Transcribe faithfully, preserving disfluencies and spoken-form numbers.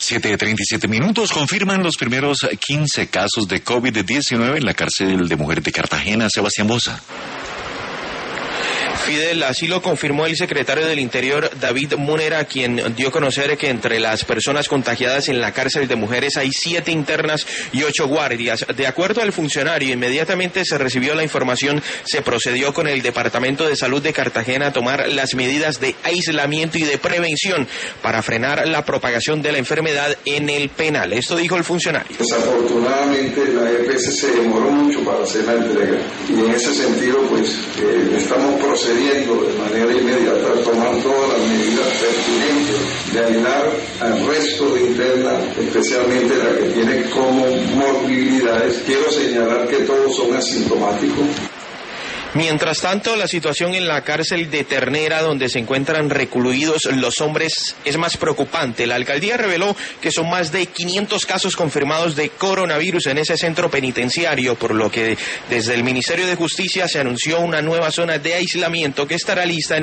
siete treinta y siete minutos, confirman los primeros quince casos de COVID diecinueve en la cárcel de mujeres de Cartagena. Sebastián Boza. Fidel, así lo confirmó el secretario del Interior, David Munera, quien dio a conocer que entre las personas contagiadas en la cárcel de mujeres hay siete internas y ocho guardias. De acuerdo al funcionario, inmediatamente se recibió la información, se procedió con el Departamento de Salud de Cartagena a tomar las medidas de aislamiento y de prevención para frenar la propagación de la enfermedad en el penal. Esto dijo el funcionario. Desafortunadamente la E P S se demoró mucho para hacer la entrega y en ese sentido pues eh, estamos procediendo de manera inmediata a tomar todas las medidas pertinentes de aislar al resto de internas, especialmente la que tiene comorbilidades. Quiero señalar que todos son asintomáticos. Mientras tanto, la situación en la cárcel de Ternera, donde se encuentran recluidos los hombres, es más preocupante. La alcaldía reveló que son más de quinientos casos confirmados de coronavirus en ese centro penitenciario, por lo que desde el Ministerio de Justicia se anunció una nueva zona de aislamiento que estará lista en